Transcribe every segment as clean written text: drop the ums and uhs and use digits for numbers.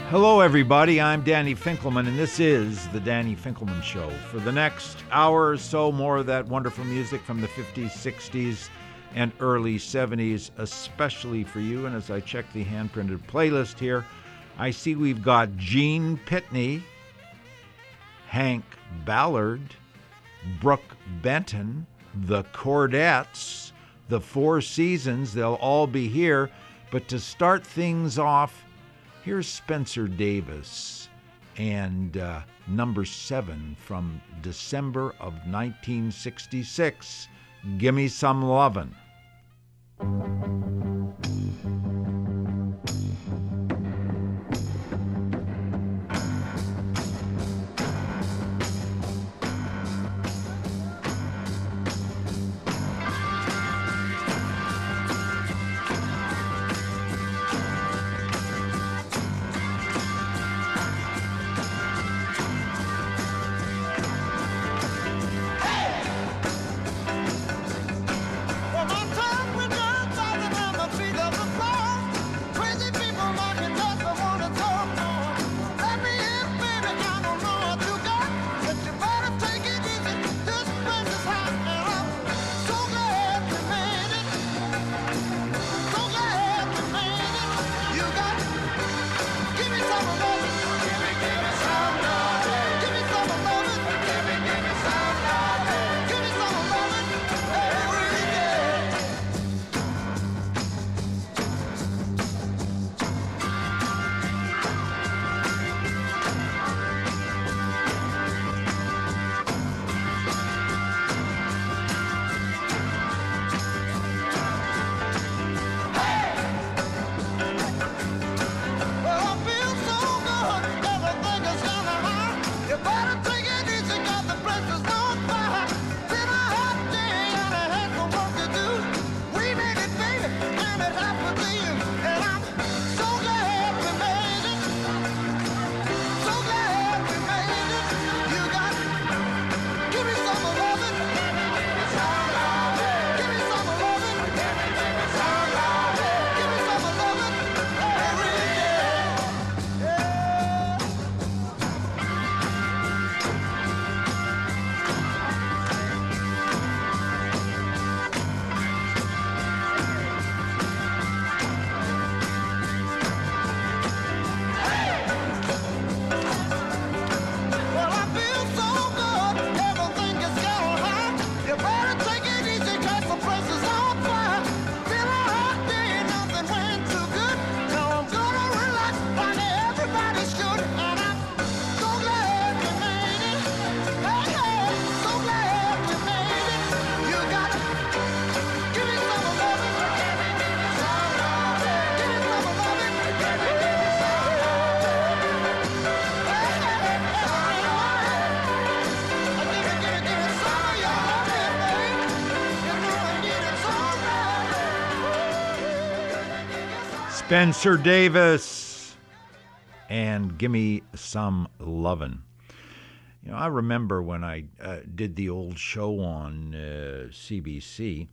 Hello, everybody. I'm Danny Finkelman, and this is The Danny Finkelman Show. For the next hour or so, more of that wonderful music from the 50s, 60s, and early 70s, especially for you. And as I check the hand-printed playlist here, I see we've got Gene Pitney, Hank Ballard, Brooke Benton, the Chordettes, the Four Seasons. They'll all be here. But to start things off, here's Spencer Davis and number 7 from December of 1966, Gimme Some Lovin'. Spencer Davis and Gimme Some Lovin'. You know, I remember when I did the old show on CBC,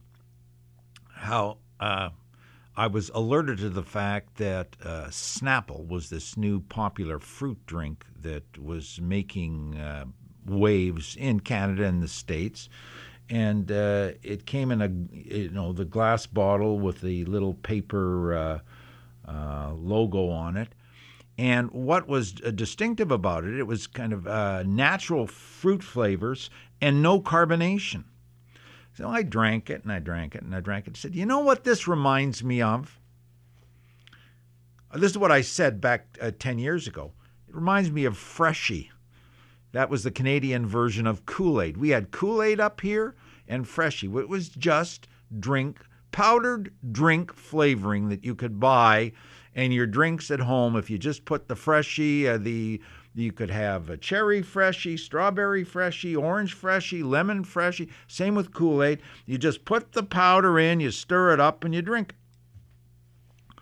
how I was alerted to the fact that Snapple was this new popular fruit drink that was making waves in Canada and the States. And it came in the glass bottle with the little paper logo on it. And what was distinctive about it, it was kind of natural fruit flavors and no carbonation. So I drank it, and I drank it, and I drank it. I said, you know what this reminds me of? This is what I said back 10 years ago. It reminds me of Freshie. That was the Canadian version of Kool-Aid. We had Kool-Aid up here and Freshie. It was just powdered drink flavoring that you could buy in your drinks at home. If you just put the Freshie, you could have a cherry Freshie, strawberry Freshie, orange Freshie, lemon Freshie. Same with Kool-Aid. You just put the powder in, you stir it up, and you drink it.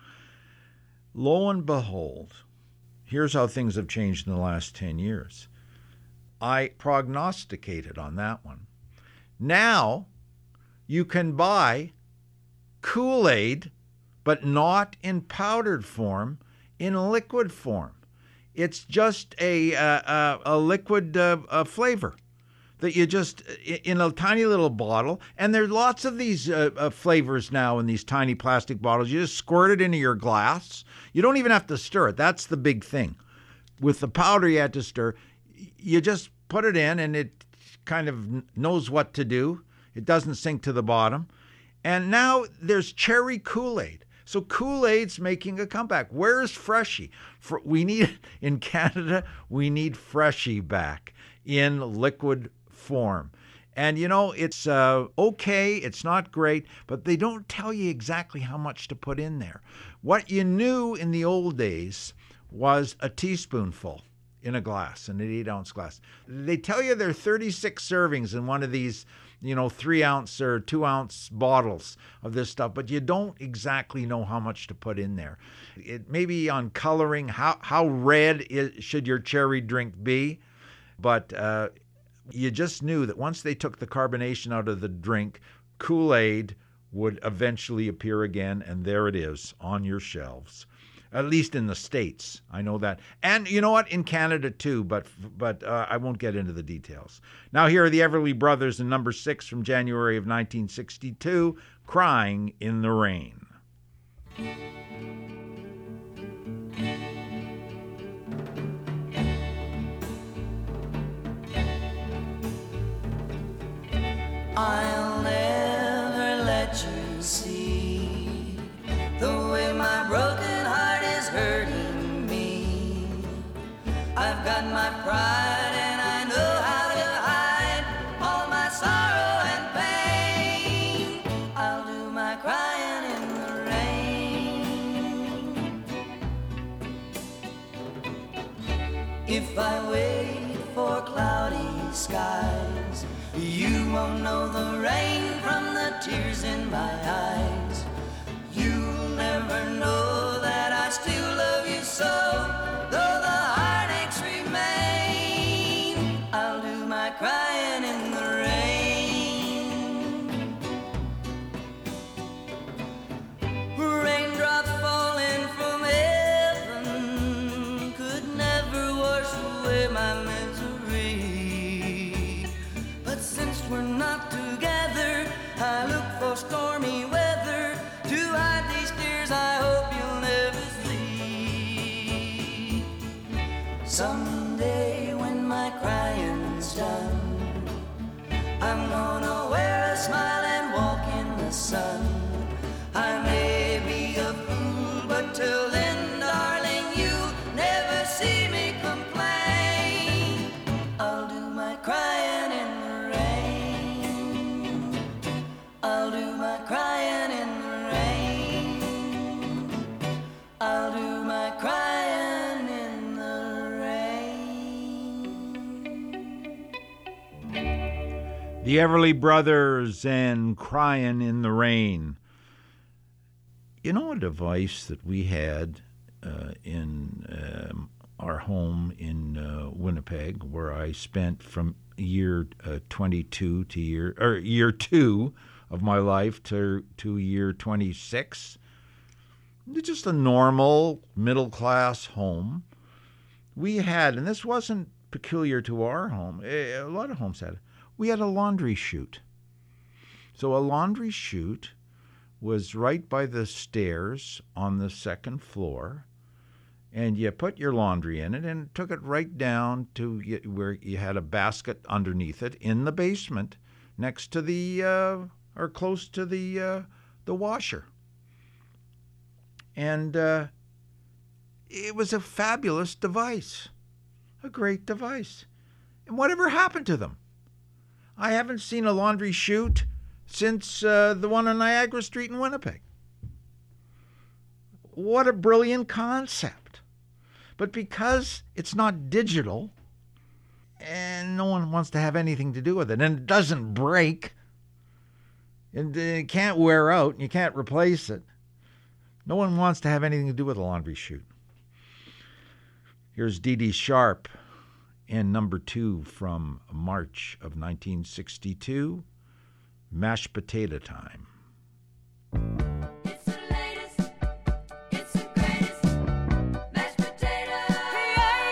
Lo and behold, here's how things have changed in the last 10 years. I prognosticated on that one. Now you can buy Kool-Aid, but not in powdered form, in liquid form. It's just a liquid flavor that you just, in a tiny little bottle, and there's lots of these flavors now in these tiny plastic bottles. You just squirt it into your glass. You don't even have to stir it. That's the big thing. With the powder you had to stir, you just put it in and it kind of knows what to do. It doesn't sink to the bottom. And now there's cherry Kool-Aid. So Kool-Aid's making a comeback. Where's Freshie? In Canada, we need Freshie back in liquid form. And it's okay, it's not great, but they don't tell you exactly how much to put in there. What you knew in the old days was a teaspoonful in a glass, in an 8-ounce glass. They tell you there are 36 servings in one of these 3-ounce or 2-ounce bottles of this stuff, but you don't exactly know how much to put in there. It may be on coloring, how red should your cherry drink be, but you just knew that once they took the carbonation out of the drink, Kool-Aid would eventually appear again, and there it is on your shelves. At least in the States, I know that. And you know what? In Canada too, but I won't get into the details. Now here are the Everly Brothers in number 6 from January of 1962, Crying in the Rain. I'll never let you see the way my broken heart is hurting me. I've got my pride and I know how to hide all my sorrow and pain. I'll do my crying in the rain. If I wait for cloudy skies, you won't know the rain from the tears in my eyes. You'll never know that I still love you so, though the heartaches remain. I'll do my crying in the rain. Raindrops falling from heaven could never wash away my misery. But since we're not together, I look for stormy weather to hide these tears I hope you'll never see. Someday when my crying's done, I'm gonna wear a smile and walk in the sun. I may be a fool, but till then, darling, you'll never see me complain. I'll do my crying in the rain. I'll do my crying in the rain. I'll do my crying in the rain. The Everly Brothers and Crying in the Rain. You know, a device that we had in our home in Winnipeg, where I spent from year 22 to year 2 of my life to year 26. It's just a normal middle-class home. We had, and this wasn't peculiar to our home, a lot of homes had it, we had a laundry chute. So a laundry chute was right by the stairs on the second floor, and you put your laundry in it and took it right down to where you had a basket underneath it in the basement next to the, or close to the washer. And it was a fabulous device, a great device. And whatever happened to them? I haven't seen a laundry chute since the one on Niagara Street in Winnipeg. What a brilliant concept. But because it's not digital, and no one wants to have anything to do with it, and it doesn't break, and it can't wear out, and you can't replace it, no one wants to have anything to do with a laundry chute. Here's Dee Dee Sharp in number 2 from March of 1962, Mashed Potato Time. It's the latest, it's the greatest, mashed potato. Yeah,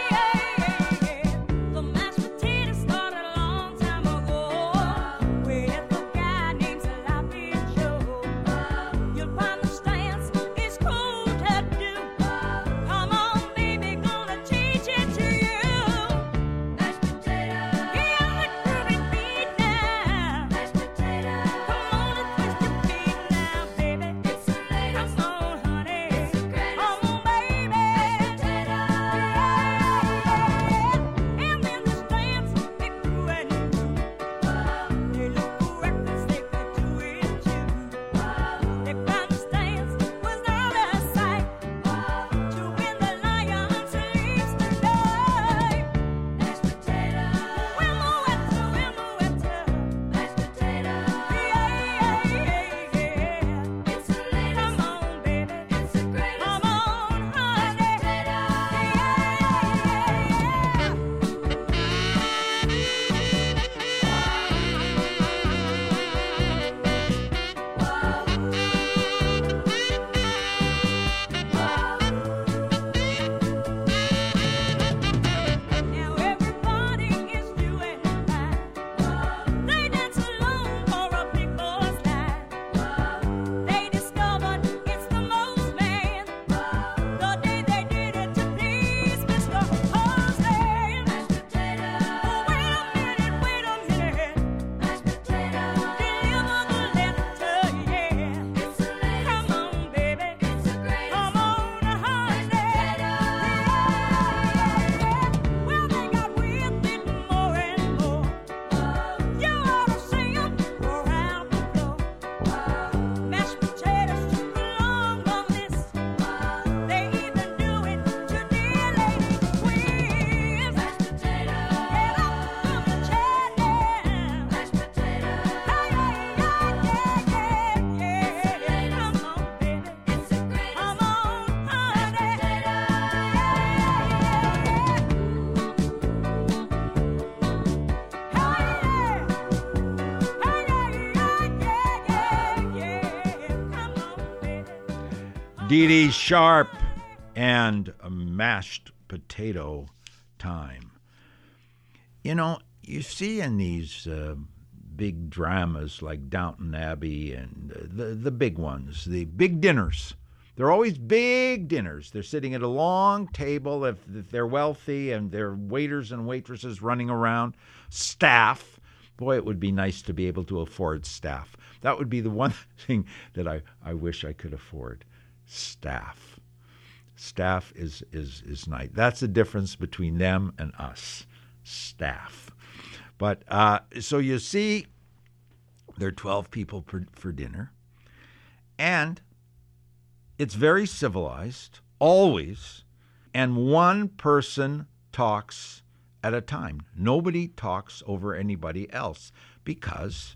Dee Dee Sharp and a mashed potato time. You know, you see in these big dramas like Downton Abbey and the big ones, the big dinners. They're always big dinners. They're sitting at a long table if they're wealthy, and there are waiters and waitresses running around. Staff. Boy, it would be nice to be able to afford staff. That would be the one thing that I wish I could afford. Staff. Staff is nice. That's the difference between them and us. Staff. But so you see, there are 12 people for dinner, and it's very civilized, always, and one person talks at a time. Nobody talks over anybody else because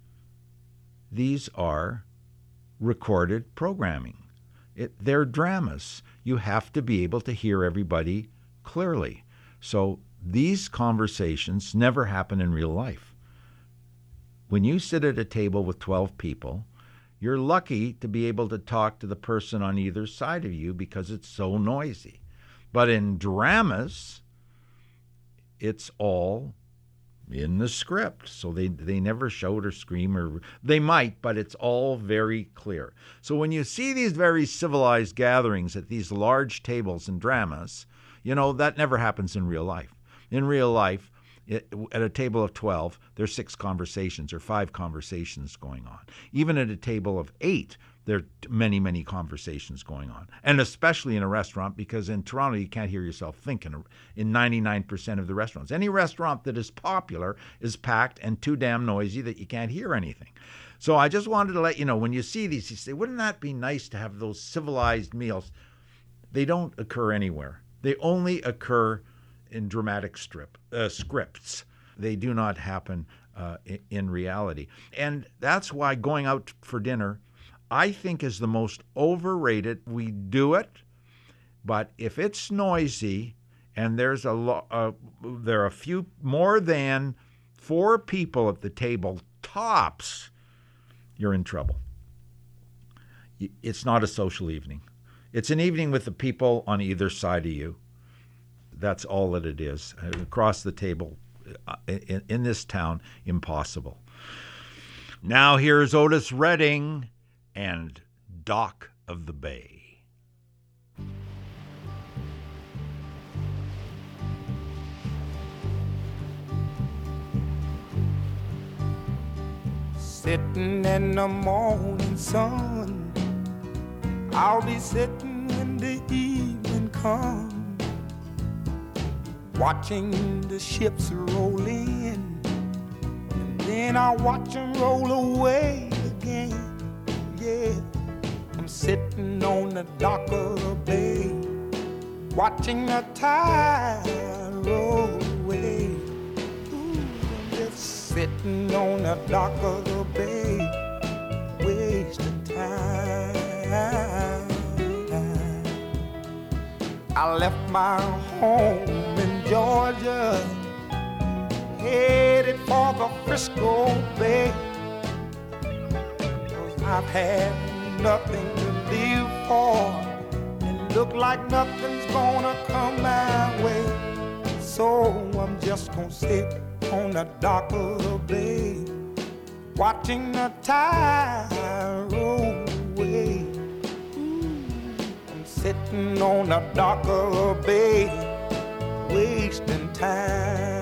these are recorded programming. They're dramas. You have to be able to hear everybody clearly. So these conversations never happen in real life. When you sit at a table with 12 people, you're lucky to be able to talk to the person on either side of you because it's so noisy. But in dramas, it's all in the script. So they never shout or scream, or they might, but it's all very clear. So when you see these very civilized gatherings at these large tables in dramas, you know, that never happens in real life. In real life, at a table of 12, there's 6 conversations or 5 conversations going on. Even at a table of 8, there are many, many conversations going on. And especially in a restaurant, because in Toronto, you can't hear yourself think in 99% of the restaurants. Any restaurant that is popular is packed and too damn noisy that you can't hear anything. So I just wanted to let you know, when you see these, you say, wouldn't that be nice to have those civilized meals? They don't occur anywhere. They only occur in dramatic scripts. They do not happen in reality. And that's why going out for dinner, I think, is the most overrated. We do it, but if it's noisy and there are a few more than 4 people at the table, tops, you're in trouble. It's not a social evening. It's an evening with the people on either side of you. That's all that it is. Across the table, in this town, impossible. Now here's Otis Redding and Dock of the Bay. Sitting in the morning sun, I'll be sitting when the evening comes, watching the ships roll in, and then I'll watch them roll away again. Yeah, I'm sitting on the dock of the bay, watching the tide roll away. Ooh, I'm just sitting on the dock of the bay, wasting time. I left my home in Georgia, headed for the Frisco Bay, 'cause I've had nothing to live for, and look like nothing's gonna come my way. So I'm just gonna sit on the dock of the bay, watching the tide roll away. Sitting on the dock of the bay, wasting time.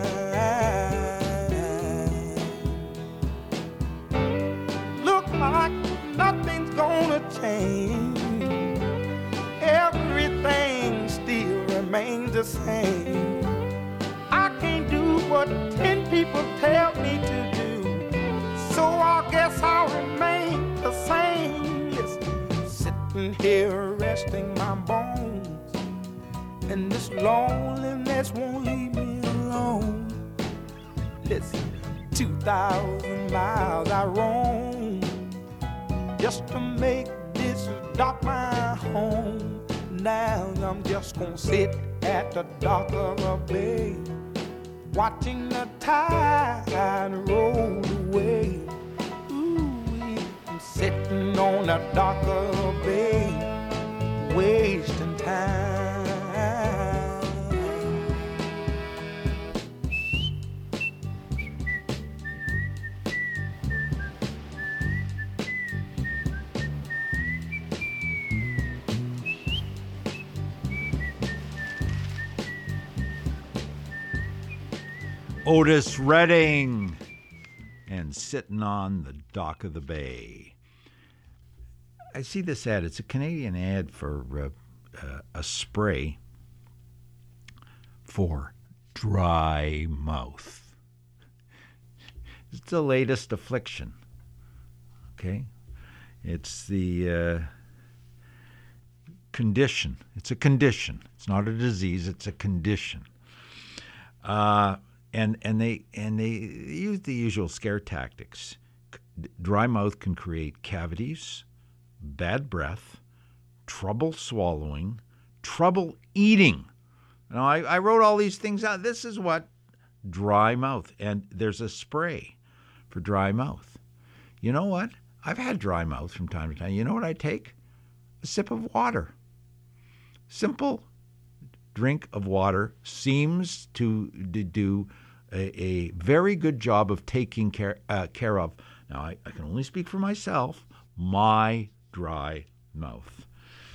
Look like nothing's gonna change. Everything still remains the same. I can't do what 10 people tell me to do, so I guess I'll remain the same. Listen, sitting here resting my bones, and this loneliness won't leave me alone. Listen, 2,000 miles I roam just to make this dock my home. Now I'm just gonna sit at the dock of the bay, watching the tide roll away. Ooh, I'm sitting on the dock of the bay, Otis Redding and Sitting on the Dock of the Bay. I see this ad. It's a Canadian ad for a spray for dry mouth. It's the latest affliction. Okay? It's the condition. It's a condition. It's not a disease. It's a condition. And they use the usual scare tactics. Dry mouth can create cavities, bad breath, trouble swallowing, trouble eating. Now, I wrote all these things out. This is what dry mouth, and there's a spray for dry mouth. You know what? I've had dry mouth from time to time. You know what I take? A sip of water. Simple drink of water seems to do a very good job of taking care of. Now, I can only speak for myself, my dry mouth.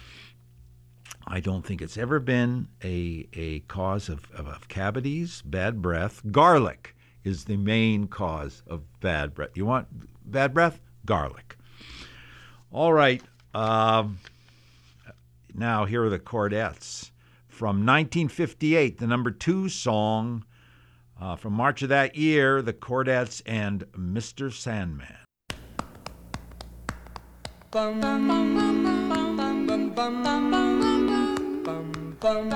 I don't think it's ever been a cause of cavities, bad breath. Garlic is the main cause of bad breath. You want bad breath? Garlic. All right. Now, here are the Chordettes. From 1958, the number 2 song from March of that year, the Chordettes and Mr. Sandman. Bum, bum, bum, bum, bum, bum, bum, bum, bum, bum,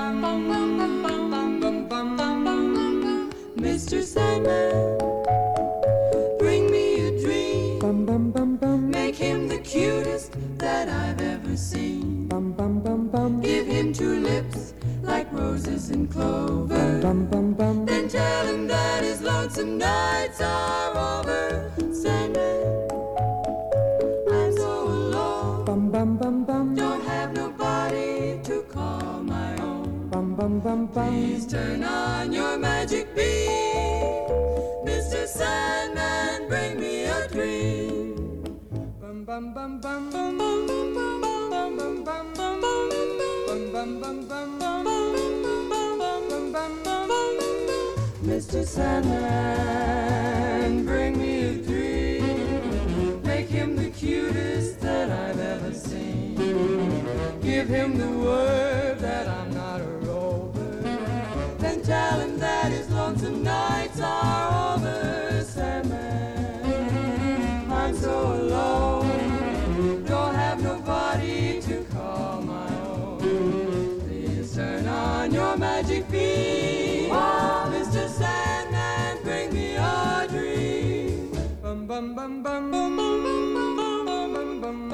bum, bum, Mr. Sandman, bring me a dream. Bum, bum, bum, bum. Make him the cutest that I've ever seen. Bum, bum, bum, bum. Give him 2 lips like roses and clover. Bum, bum, bum. Then tell him that his lonesome nights are over. Sandman, I'm so alone. Bum, bum, bum, bum. Don't have nobody to call my own. Bum, bum, bum, bum. Please turn on your magic beam. Mr. Sandman, bring me a dream. Bum, bum, bum, bum, bum, bum, bum, bum, bum, bum, bum, bum, bum, bum, bum, bum, bum. Mr. Sandman, bring me a dream. Make him the cutest that I've ever seen. Give him the word that I'm not a rover. Then tell him that his lonesome nights are over. Sandman, I'm so alone. Don't have nobody to call my own. Please turn on your magic beam. Oh, Mr. Sandman, bring me a dream. Bum, bum, bum, bum, bum, bum, bum, bum, bum, bum,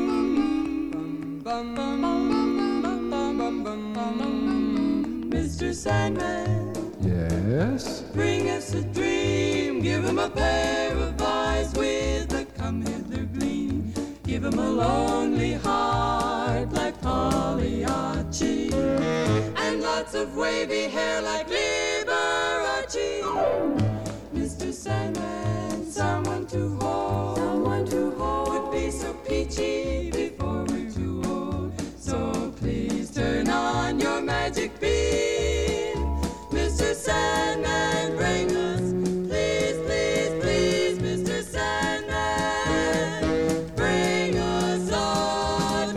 bum, bum, bum, bum. Mr. Sandman, Yes? bring us a dream. Give him a pair of eyes with a come hither gleam. Give him a lonely heart like Pagliacci, and lots of wavy hair like Liberace. Mr. Sandman, someone to hold, would be so peachy before we're too old. So please turn on your magic beam. Mr. Sandman, bring us, please, please, please, Mr. Sandman, bring us a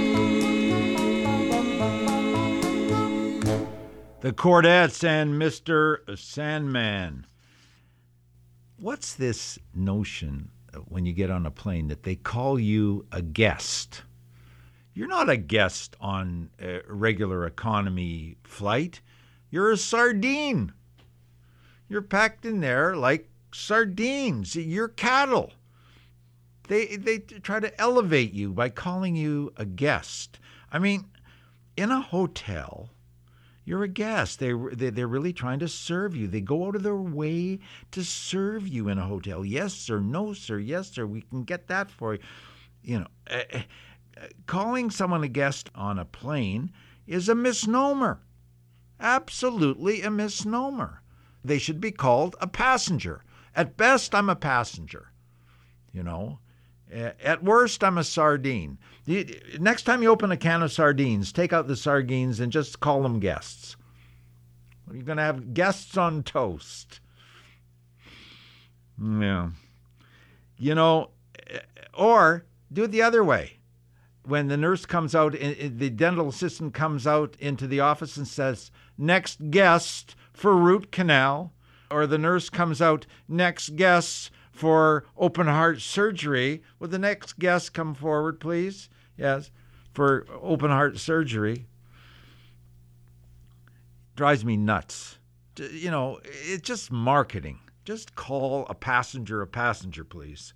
dream. The Chordettes and Mr. Sandman. What's this notion when you get on a plane that they call you a guest? You're not a guest on a regular economy flight. You're a sardine. You're packed in there like sardines. You're cattle. They try to elevate you by calling you a guest. I mean, in a hotel, you're a guest. They're really trying to serve you. They go out of their way to serve you in a hotel. Yes, sir. No, sir. Yes, sir. We can get that for you. You know, calling someone a guest on a plane is a misnomer. Absolutely a misnomer. They should be called a passenger. At best, I'm a passenger. You know, at worst, I'm a sardine. Next time you open a can of sardines, take out the sardines and just call them guests. You're going to have guests on toast. Yeah. You know, or do it the other way. When the nurse comes out, the dental assistant comes out into the office and says, next guest for root canal, or the nurse comes out, next guest for open heart surgery. Would the next guest come forward, please? Yes, for open heart surgery. Drives me nuts. You know, it's just marketing. Just call a passenger, please.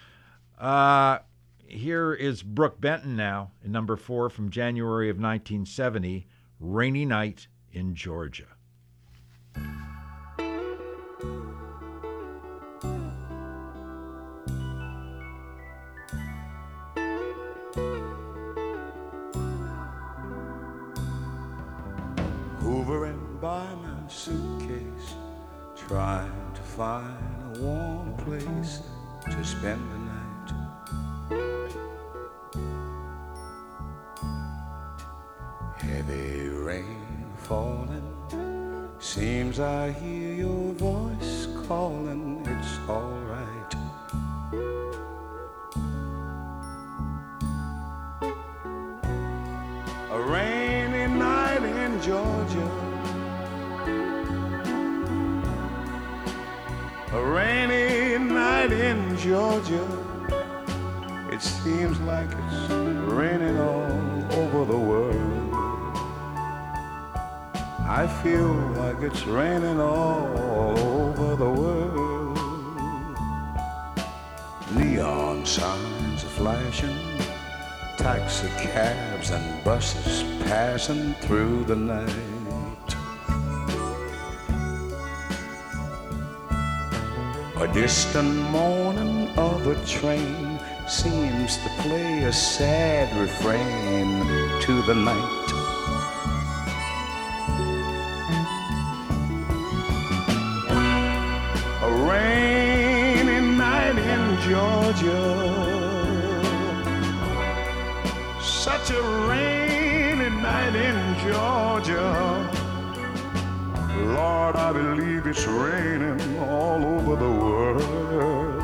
Here is Brooke Benton now, in number 4 from January of 1970, Rainy Night in Georgia. Hovering by my suitcase, trying to find a warm place to spend the night. Heavy rain falling, seems I hear your voice calling, it's all right. A rainy night in Georgia, a rainy night in Georgia. It seems like it's raining all over the world. I feel like it's raining all over the world. Neon signs are flashing, taxi cabs and buses passing through the night. A distant moaning of a train seems to play a sad refrain to the night. A rainy night in Georgia, such a rainy night in Georgia. Lord, I believe it's raining all over the world.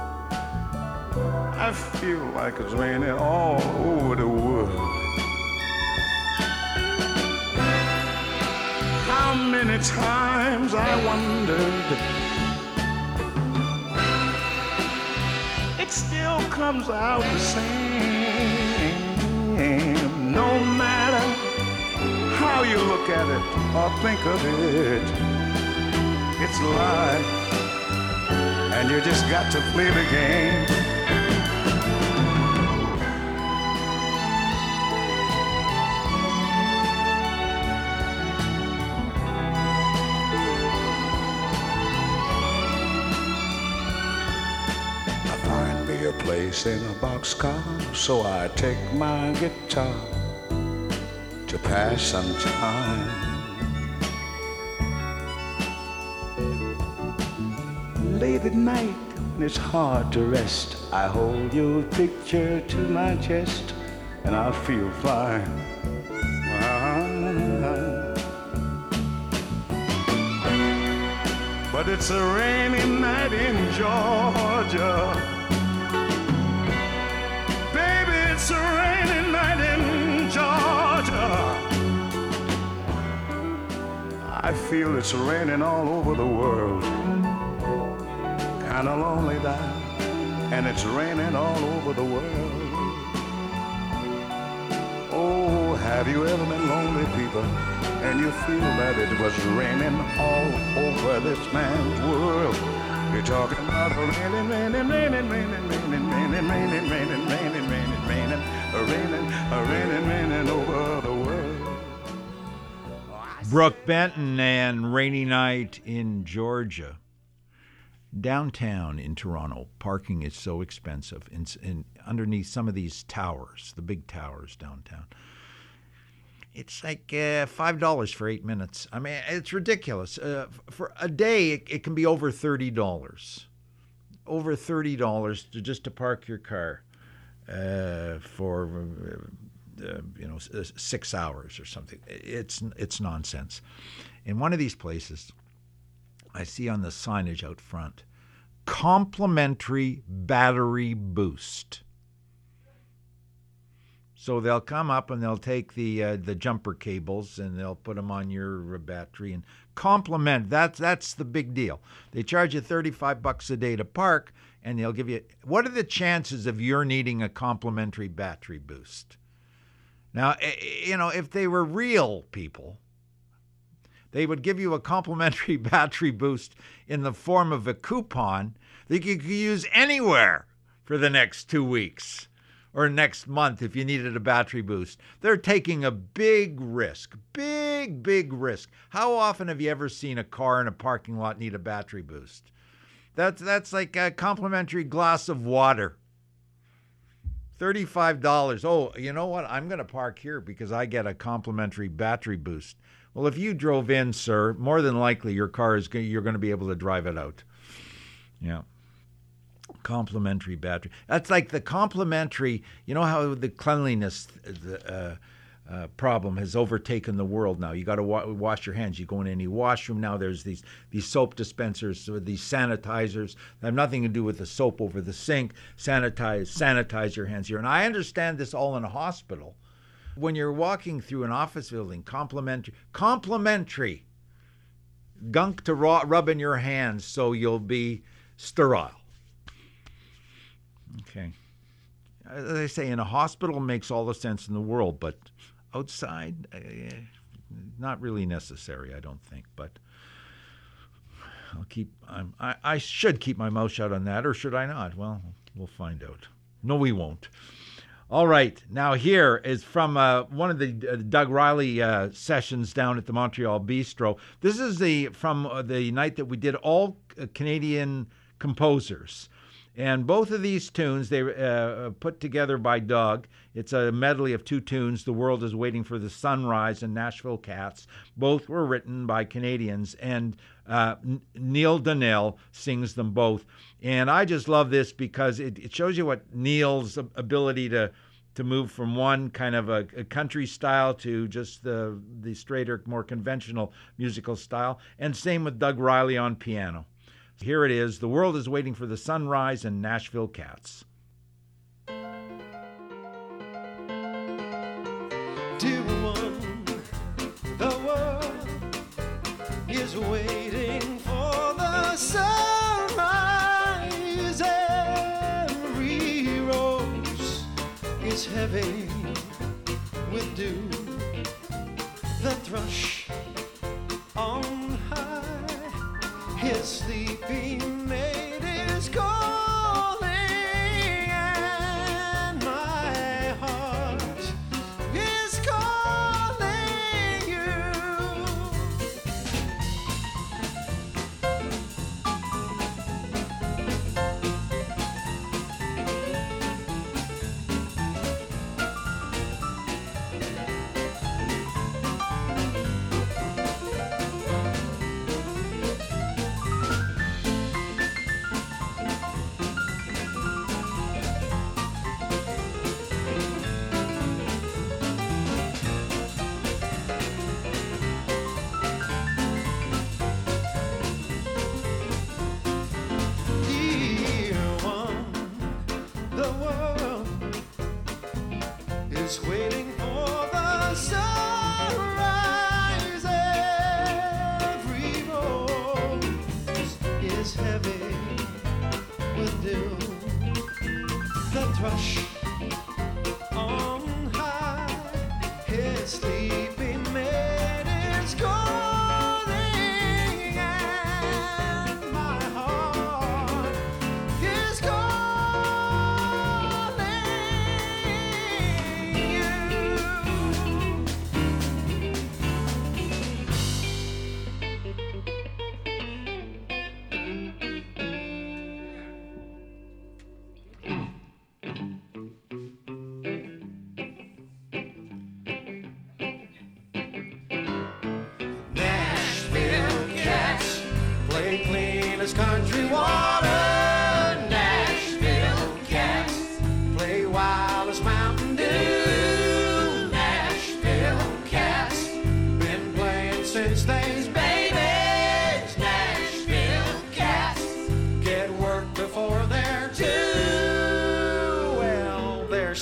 I feel like it's raining all over the world. How many times I wondered, it still comes out the same. No matter how you look at it or think of it, it's life, and you just got to play the game. A place in a boxcar, so I take my guitar to pass some time. Late at night, when it's hard to rest, I hold your picture to my chest, and I feel fine. But it's a rainy night in Georgia. It's a rainy night in Georgia. I feel it's raining all over the world. Kinda lonely now, and it's raining all over the world. Oh, have you ever been lonely, people, and you feel that it was raining all over this man's world? You're talking about a raining, raining, raining, raining, raining, raining, raining, raining, raining, raining, raining over the world. Brooke Benton and Rainy Night in Georgia. Downtown in Toronto, parking is so expensive. In underneath some of these towers, the big towers downtown, it's like $5 for 8 minutes. I mean, it's ridiculous. For a day, it can be over $30. Over $30 just to park your car for 6 hours or something. It's nonsense. In one of these places, I see on the signage out front, complimentary battery boost. So they'll come up and they'll take the jumper cables and they'll put them on your battery and complement. That's the big deal. They charge you $35 a day to park, and they'll give you. What are the chances of your needing a complimentary battery boost? Now, if they were real people, they would give you a complimentary battery boost in the form of a coupon that you could use anywhere for the next 2 weeks. Or next month if you needed a battery boost. They're taking a big risk. Big risk. How often have you ever seen a car in a parking lot need a battery boost? That's like a complimentary glass of water. $35. Oh, you know what? I'm going to park here because I get a complimentary battery boost. Well, if you drove in, sir, more than likely your car you're going to be able to drive it out. Yeah. Complimentary battery. That's like the complimentary, you know how the cleanliness problem has overtaken the world now. You got to wash your hands. You go in any washroom now, there's these soap dispensers, these sanitizers that have nothing to do with the soap over the sink. Sanitize your hands here. And I understand this all in a hospital. When you're walking through an office building, complimentary gunk to rub in your hands so you'll be sterile. Okay. As I say, in a hospital makes all the sense in the world, but outside, not really necessary, I don't think. But I should keep my mouth shut on that, or should I not? Well, we'll find out. No, we won't. All right. Now here is from one of the Doug Riley sessions down at the Montreal Bistro. This is from the night that we did all Canadian composers. And both of these tunes, they put together by Doug. It's a medley of two tunes, The World is Waiting for the Sunrise and Nashville Cats. Both were written by Canadians, and Neil Donnell sings them both. And I just love this because it shows you what Neil's ability to move from one kind of a country style to just the straighter, more conventional musical style. And same with Doug Riley on piano. Here it is, The World is Waiting for the Sunrise and Nashville Cats. Dear one, the world is waiting for the sunrise. Every rose is heavy with dew. The thrush on high, his sleeping mate is calling, and my heart is calling you. Waiting for the sunrise. Every rose is heavy with dew. The thrush on high, his sleeping mate is calling, and my heart is calling. there's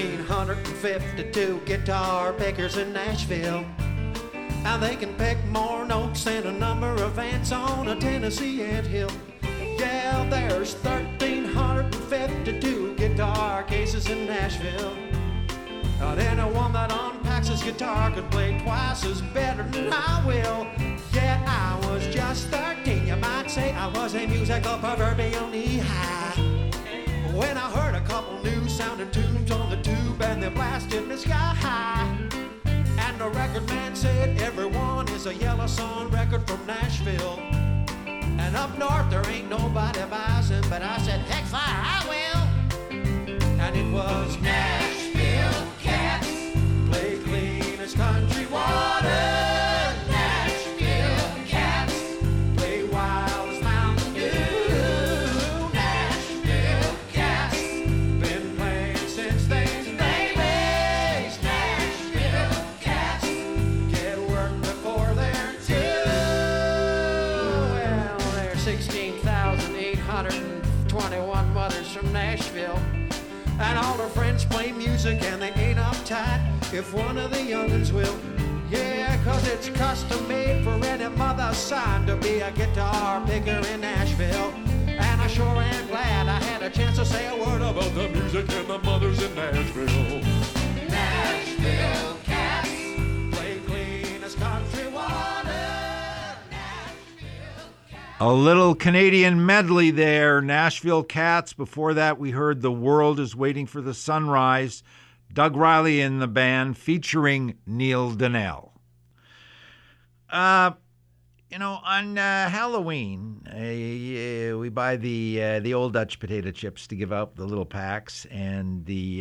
1,352 guitar pickers in Nashville. And they can pick more notes than a number of ants on a Tennessee anthill. Yeah, there's 1,352 guitar cases in Nashville. And anyone that unpacks his guitar could play twice as better than I will. Yeah, I was just 13, you might say I was a musical proverbial knee-high. When I heard a couple new sounding tunes on the tube and they blasted me sky high. And the record man said everyone is a Yellow Sun record from Nashville. And up north there ain't nobody buys them, but I said, heck fire, I will. And it was Nashville Cats, play clean as country water. Nashville Cats, play wild as Mountain Dew. Nashville Cats, been playing since things babies. Nashville Cats, get work before they're due. Well, there's 16,821 mothers from Nashville. And all her friends play music and they ain't uptight if one of the young'uns will. Yeah, 'cause it's custom made for any mother's son to be a guitar picker in Nashville. And I sure am glad I had a chance to say a word about the music and the mothers in Nashville. Nashville Cats, play clean as country water. Nashville Cats. A little Canadian medley there, Nashville Cats. Before that, we heard The World is Waiting for the Sunrise, Doug Riley in the band, featuring Neil Donnell. On Halloween, we buy the old Dutch potato chips to give out, the little packs, and the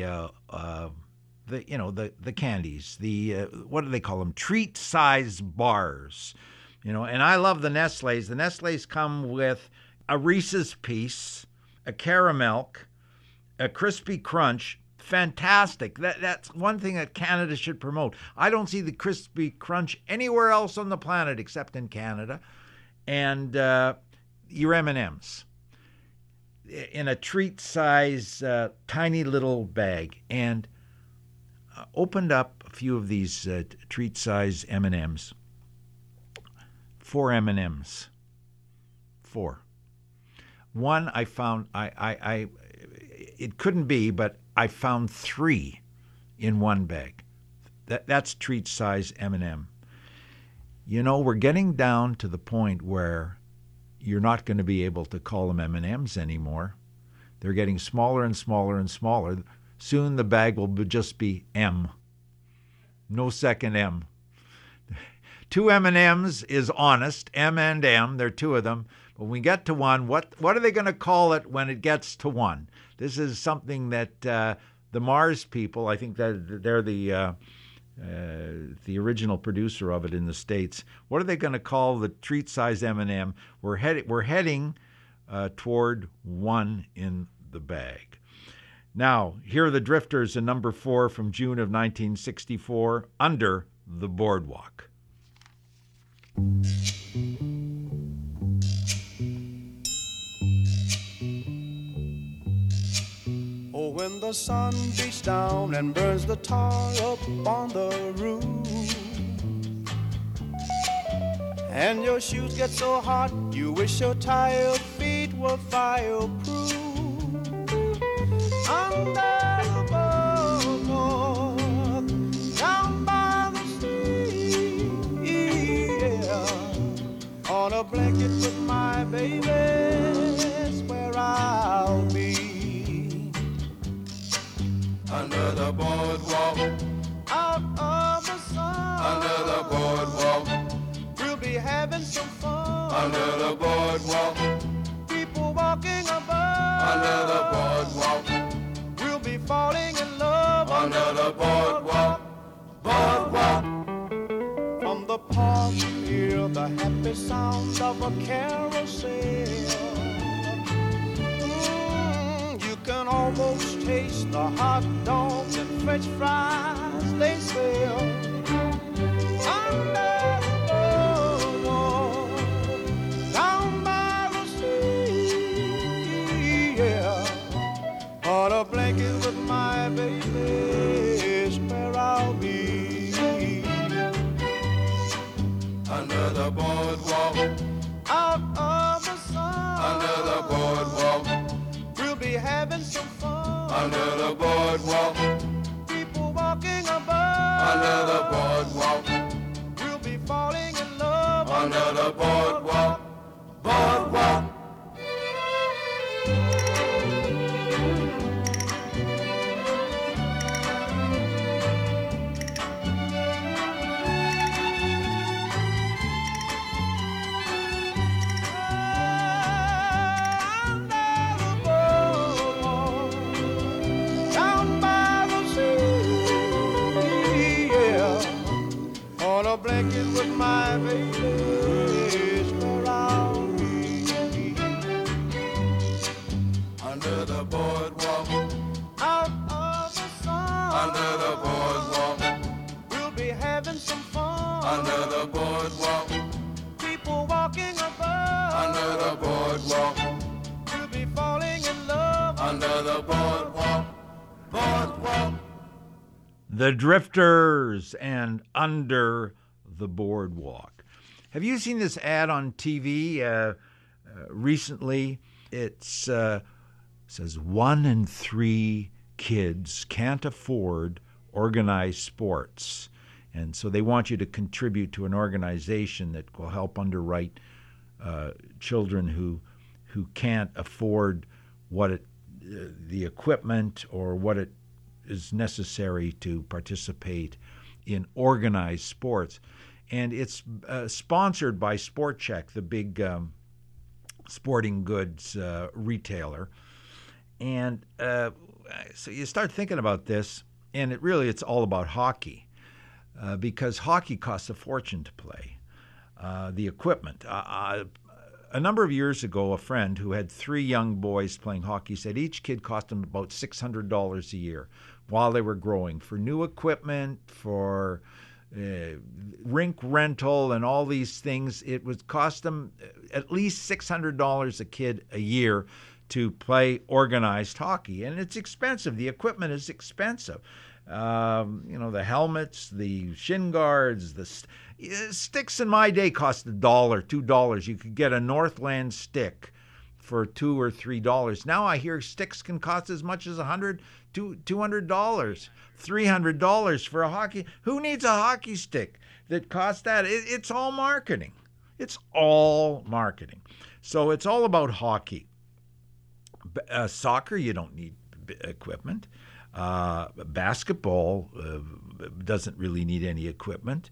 candies, what do they call them? Treat-size bars. And I love the Nestle's. The Nestle's come with a Reese's Piece, a Caramilk, a Crispy Crunch. Fantastic. That's one thing that Canada should promote. I don't see the Crispy Crunch anywhere else on the planet except in Canada. And your M&Ms in a treat-size, tiny little bag. And opened up a few of these treat-size M&Ms. 4 M&Ms. 4. One I found, it couldn't be, but I found 3 in one bag. That's treat size M&M. We're getting down to the point where you're not going to be able to call them M&Ms anymore. They're getting smaller and smaller and smaller. Soon the bag will just be M. No second M. 2 M&Ms is honest. M and M, there are 2 of them. But when we get to 1, what are they going to call it when it gets to 1? This is something that the Mars people, I think that they're the original producer of it in the States. What are they going to call the treat-size M&M? We're heading toward 1 in the bag. Now, here are the Drifters in number 4 from June of 1964, Under the Boardwalk. Oh, when the sun beats down and burns the tar up on the roof, and your shoes get so hot you wish your tired feet were fireproof. Under the boardwalk, down by the sea, yeah, on a blanket with my baby, that's where I'll be. Under the boardwalk, Out of the sun, under the boardwalk, we'll be having some fun. under the boardwalk, People walking above, under the boardwalk, we'll be falling in love. under the boardwalk, boardwalk. From the park, hear the happy sound of a carousel. You can almost taste the hot dogs and French fries they sell. Under the boardwalk, down by the sea, yeah, on a blanket with my baby, under the boardwalk, People walking above under the boardwalk, will be falling in love under the boardwalk, boardwalk. down by the sea, yeah. On a blanket with my baby around me. Under the boardwalk, Out of the sun, under the boardwalk, we'll be having some fun. under the boardwalk, People walking above under the boardwalk, will be falling in love. under the boardwalk, boardwalk. The Drifters and Under the Boardwalk. Have you seen this ad on TV recently? It says 1 in 3 kids can't afford organized sports. And so they want you to contribute to an organization that will help underwrite children who can't afford the equipment or what it is necessary to participate in organized sports. And it's sponsored by Sport Check, the big sporting goods retailer. And so you start thinking about this, and it's all about hockey, because hockey costs a fortune to play. The equipment. A number of years ago, a friend who had 3 young boys playing hockey said each kid cost them about $600 a year while they were growing for new equipment, for rink rental, and all these things. It would cost them at least $600 a kid a year to play organized hockey. And it's expensive. The equipment is expensive. The helmets, the shin guards, the sticks in my day cost $1, $2. You could get a Northland stick for $2 or $3. Now I hear sticks can cost as much as $100, $200, $300 for a hockey. Who needs a hockey stick that costs that? It's all marketing. It's all marketing. So it's all about hockey. Soccer, you don't need equipment. Basketball doesn't really need any equipment.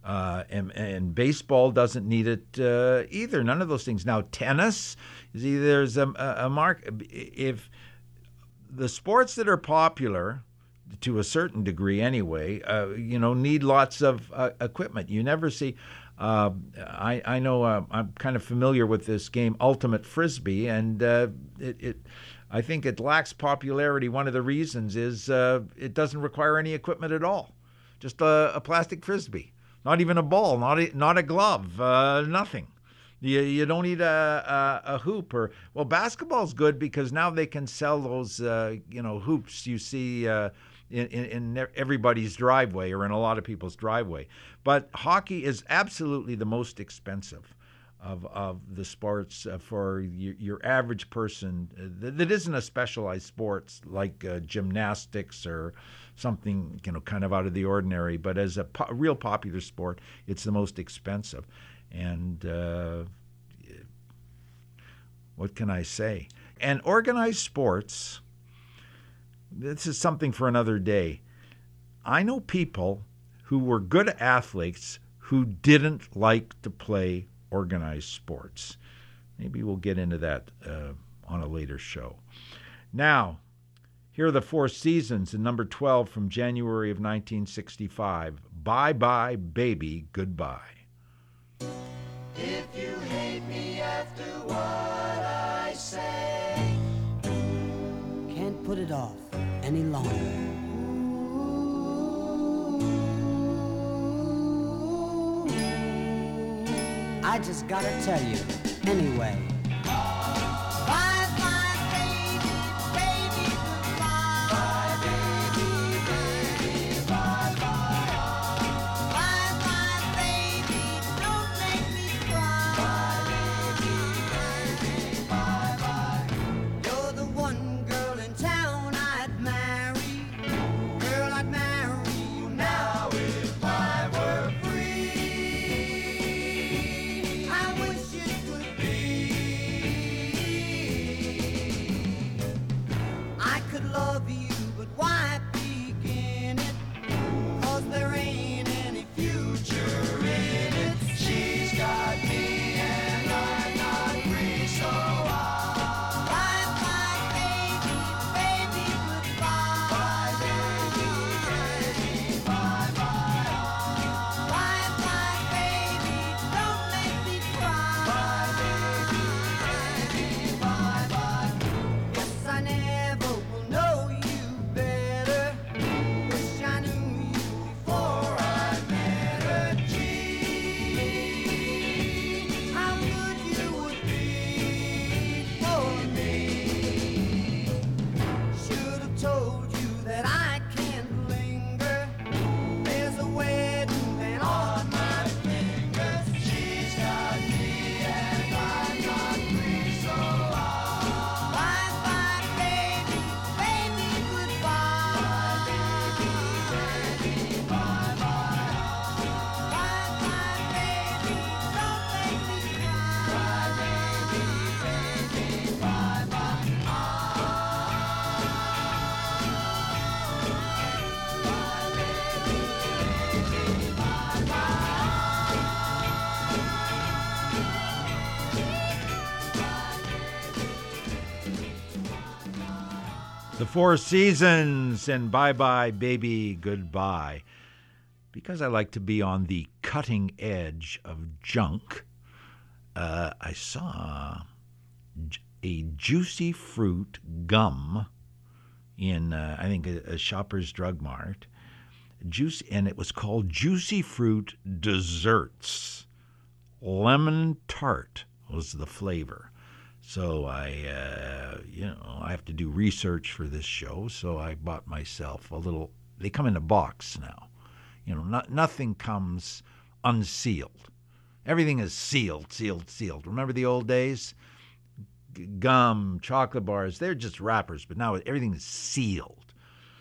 And baseball doesn't need it either. None of those things. Now, tennis, there's a mark. If the sports that are popular, to a certain degree anyway, need lots of equipment. You never see. I know I'm kind of familiar with this game, Ultimate Frisbee, and I think it lacks popularity. One of the reasons is it doesn't require any equipment at all, just a plastic frisbee, not even a ball, not a glove, nothing. You don't need a hoop basketball's good because now they can sell those hoops you see in everybody's driveway or in a lot of people's driveway. But hockey is absolutely the most expensive of the sports for your average person that isn't a specialized sports like gymnastics or something kind of out of the ordinary. But as a real popular sport, it's the most expensive. And what can I say? And organized sports, this is something for another day. I know people who were good athletes who didn't like to play organized sports. Maybe we'll get into that on a later show. Now, here are the Four Seasons in number 12 from January of 1965. Bye Bye Baby Goodbye. If you hate me after what I say, Can't put it off any longer. I just gotta tell you, anyway. bye bye baby, baby goodbye. Bye baby, baby, bye bye. Bye bye baby, don't make me cry. Bye baby, baby, bye bye. You're the one girl in town I'd told you that I can't linger. There's a wedding band on my fingers. She's got me and I'm not free, so bye-bye, baby, baby, goodbye. Baby, bye-bye. Bye-bye, baby, don't make me cry. Baby, bye-bye. The Four Seasons and Bye Bye Baby Goodbye. Because I like to be on the cutting edge of junk, I saw a Juicy Fruit gum in, I think, a Shoppers Drug Mart. And it was called Juicy Fruit Desserts. Lemon tart was the flavor. So I have to do research for this show, so I bought myself a little. They come in a box now. Nothing comes unsealed. Everything is sealed. Remember the old days? Gum, chocolate bars, they're just wrappers, but now everything is sealed.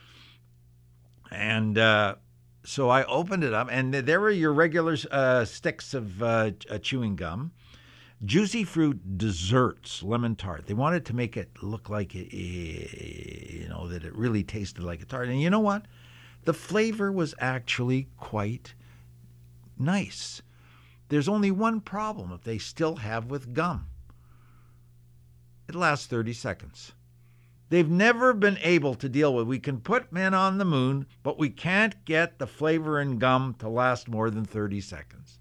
And so I opened it up, and there were your regular sticks of chewing gum. Juicy Fruit Desserts, lemon tart. They wanted to make it look like, that it really tasted like a tart. And you know what? The flavor was actually quite nice. There's only one problem that they still have with gum. It lasts 30 seconds. They've never been able to deal with, we can put men on the moon, but we can't get the flavor in gum to last more than 30 seconds.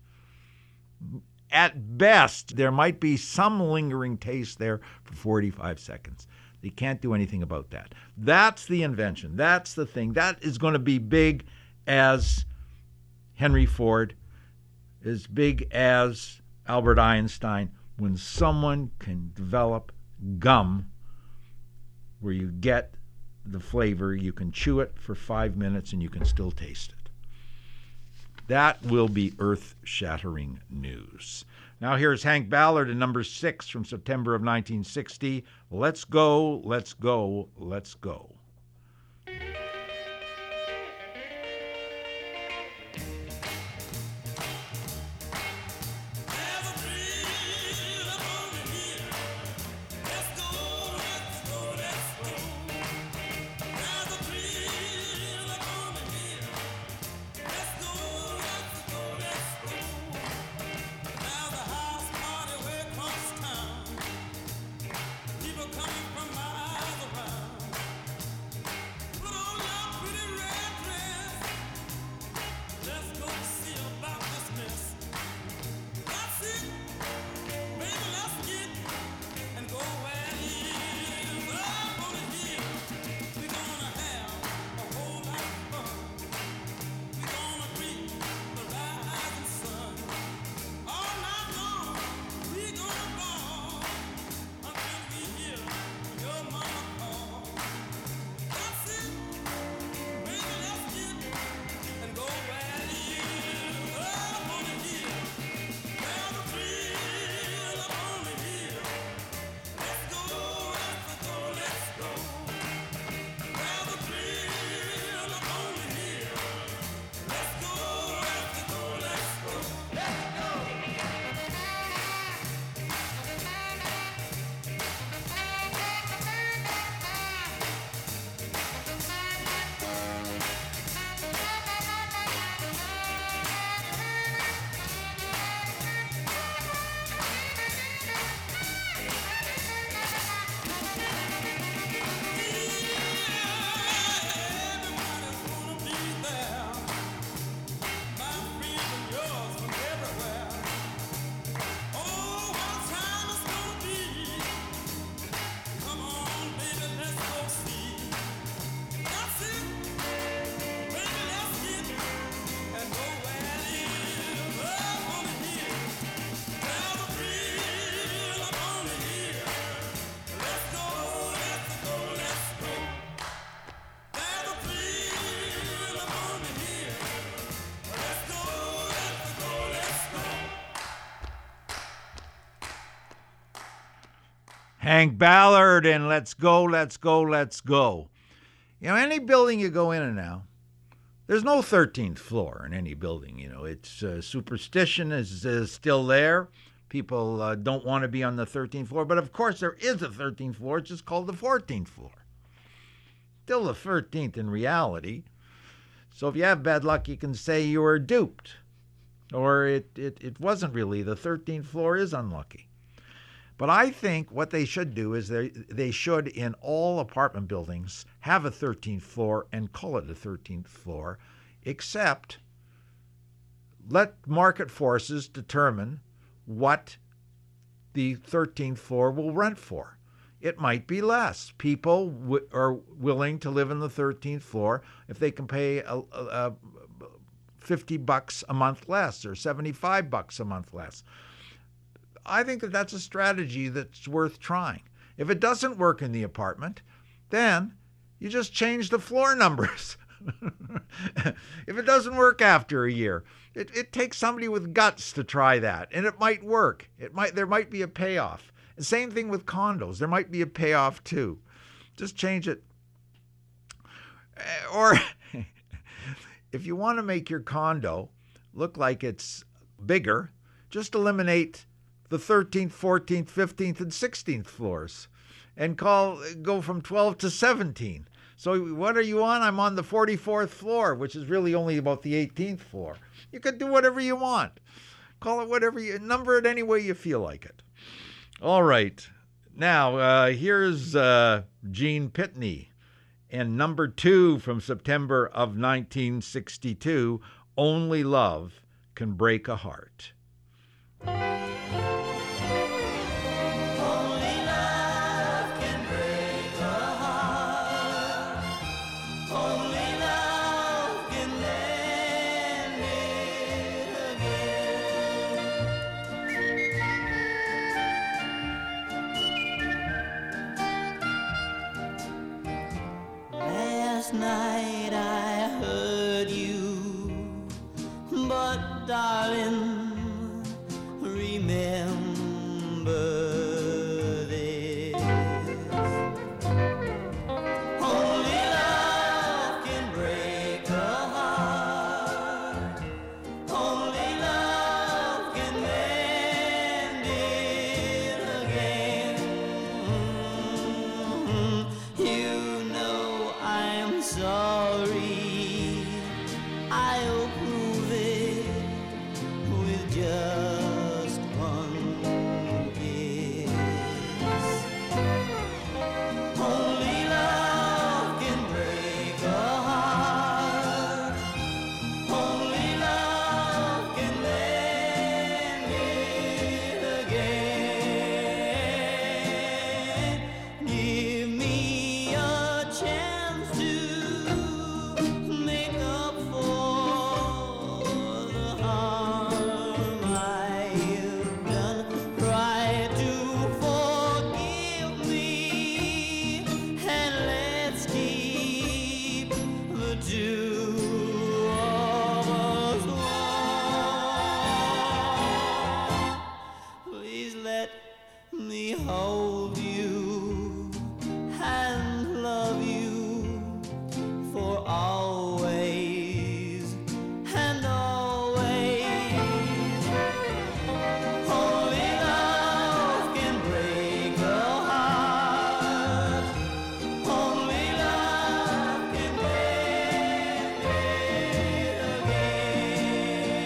At best, there might be some lingering taste there for 45 seconds. They can't do anything about that. That's the invention. That's the thing. That is going to be big as Henry Ford, as big as Albert Einstein, when someone can develop gum where you get the flavor, you can chew it for 5 minutes and you can still taste it. That will be earth-shattering news. Now here's Hank Ballard in number 6 from September of 1960. Let's go, let's go, let's go. Hank Ballard and Let's Go, Let's Go, Let's Go. You know, any building you go in and now, there's no 13th floor in any building. You know, it's superstition is still there. People don't want to be on the 13th floor. But, of course, there is a 13th floor. It's just called the 14th floor. Still the 13th in reality. So if you have bad luck, you can say you were duped. Or it wasn't really. The 13th floor is unlucky. But I think what they should do is they should, in all apartment buildings, have a 13th floor and call it a 13th floor, except let market forces determine what the 13th floor will rent for. It might be less. People are willing to live in the 13th floor if they can pay $50 a month less or $75 a month less. I think that that's a strategy that's worth trying. If it doesn't work in the apartment, then you just change the floor numbers. If it doesn't work after a year, it takes somebody with guts to try that, and it might work. There might be a payoff. The same thing with condos. There might be a payoff too. Just change it. Or if you want to make your condo look like it's bigger, just eliminate the 13th, 14th, 15th, and 16th floors and go from 12 to 17. So what are you on? I'm on the 44th floor, which is really only about the 18th floor. You could do whatever you want. Call it whatever number it any way you feel like it. All right. Now, here's Gene Pitney and number 2 from September of 1962, Only Love Can Break a Heart. Last night I heard you, but darling, remember this. Only love can break a heart. Only love can mend it again. You know I'm sorry. I'll prove it with just one kiss. Only love can break a heart. Only love can mend it again. Give me a chance to make up for the harm I've done. Try to forgive me, and let's keep the two of us one. Please let me hold you and love you for always and always. Only love can break a heart. Only love can mend it again.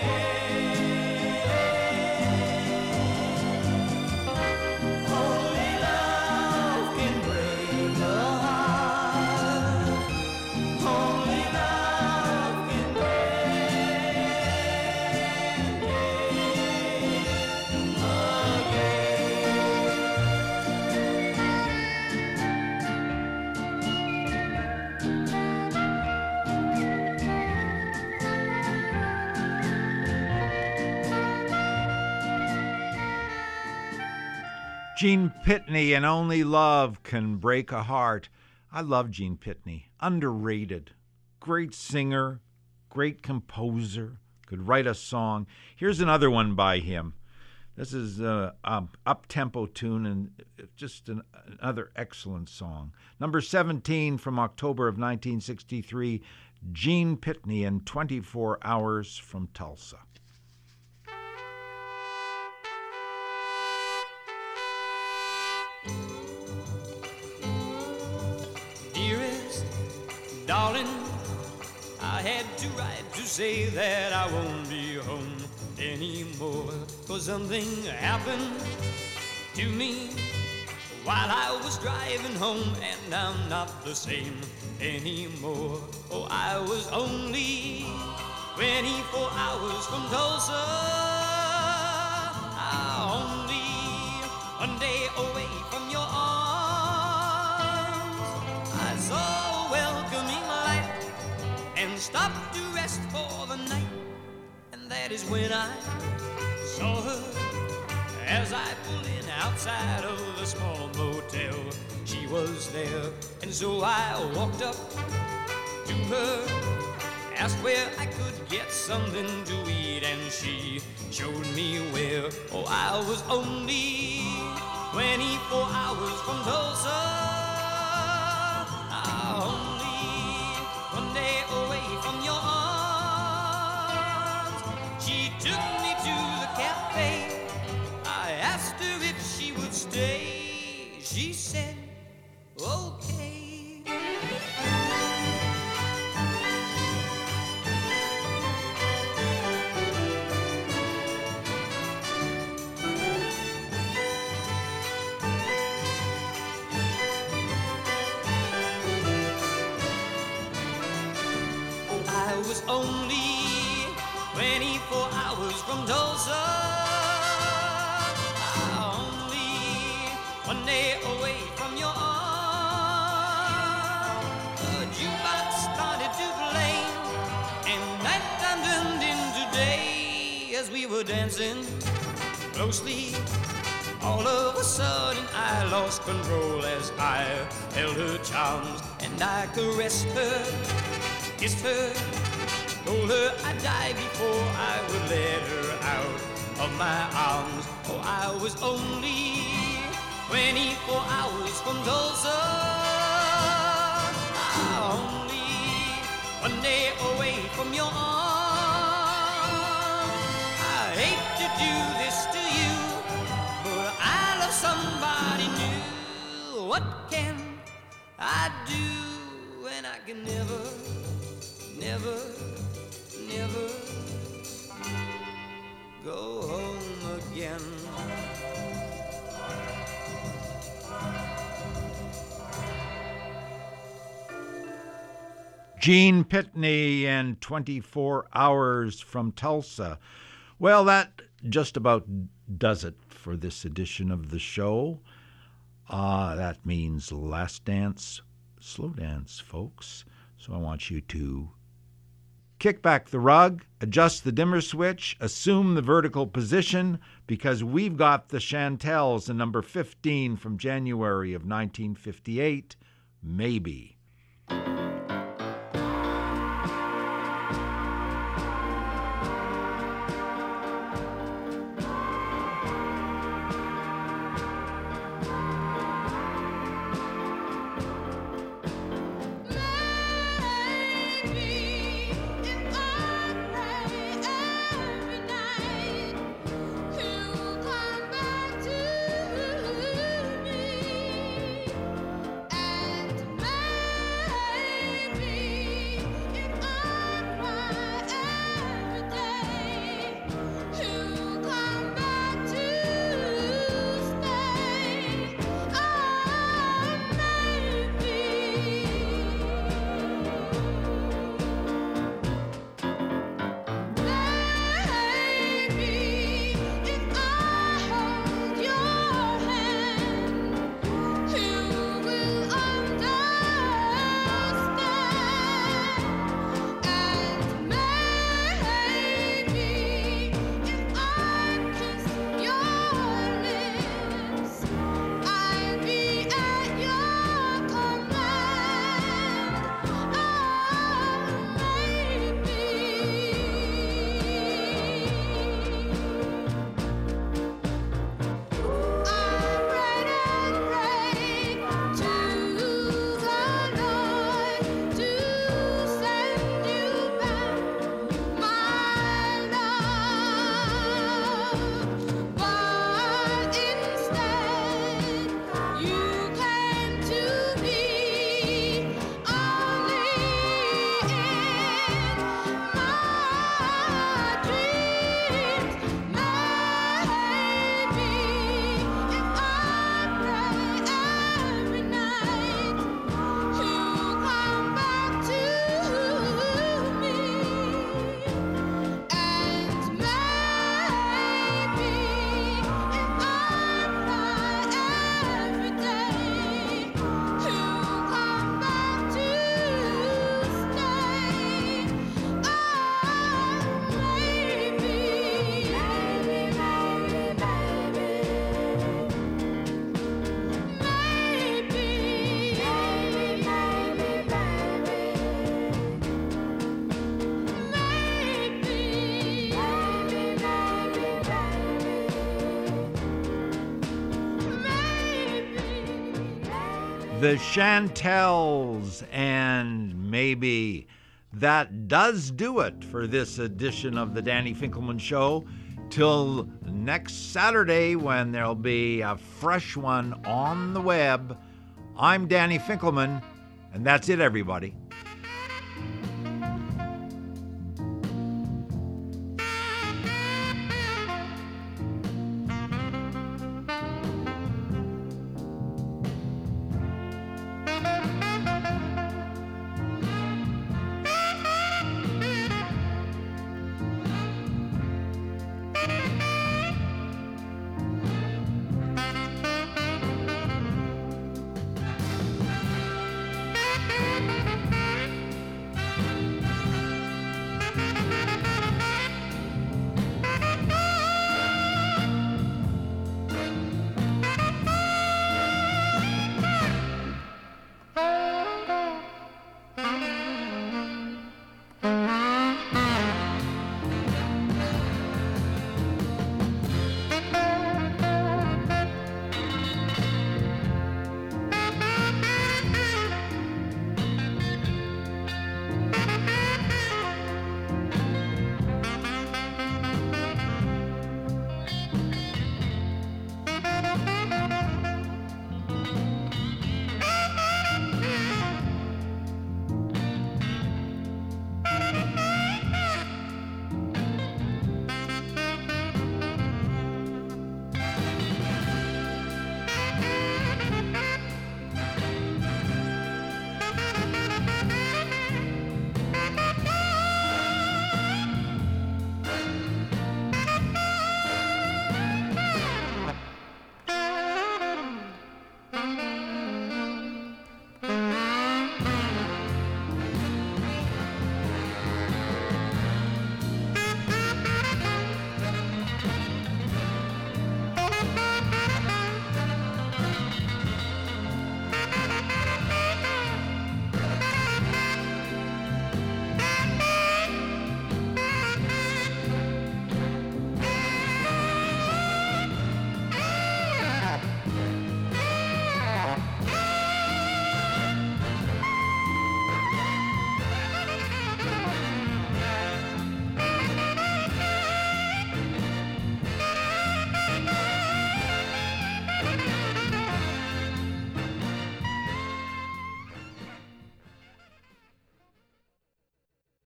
Only love can break a heart. Only love can mend it Gene Pitney and Only Love Can Break a Heart. I love Gene Pitney. Underrated. Great singer, great composer, could write a song. Here's another one by him. This is an up-tempo tune and just another excellent song. Number 17 from October of 1963, Gene Pitney and 24 Hours from Tulsa. Dearest, darling, I had to write to say that I won't be home anymore, 'cause something happened to me while I was driving home, and I'm not the same anymore. Oh, I was only 24 hours from Tulsa, only one day away from your arms. I saw a welcoming light and stopped to rest for the night. That is when I saw her as I pulled in outside of the small motel. She was there, and so I walked up to her, asked where I could get something to eat, and she showed me where. Oh, I was only 24 hours from Tulsa, only one day away from your arms. She took me to the cafe. I asked her if she would stay. She said, okay. Oh, I was only 24 hours from Tulsa, only one day away from your arms. The jukebox started to play, and nighttime turned into day. As we were dancing closely, all of a sudden I lost control as I held her charms, and I caressed her, kissed her, told her I'd die before I would let her out of my arms. Oh, I was only 24 hours from Tulsa, only one day away from your arms. I hate to do this to you, but I love somebody new. What can I do when I can never go home again? Gene Pitney and 24 Hours from Tulsa. Well, that just about does it for this edition of the show. That means last dance, slow dance, folks. So I want you to kick back the rug, adjust the dimmer switch, assume the vertical position, because we've got the Chantels in number 15 from January of 1958, Maybe. And the Chantels, and maybe that does do it for this edition of the Danny Finkelman Show. Till next Saturday, when there'll be a fresh one on the web. I'm Danny Finkelman, and that's it, everybody.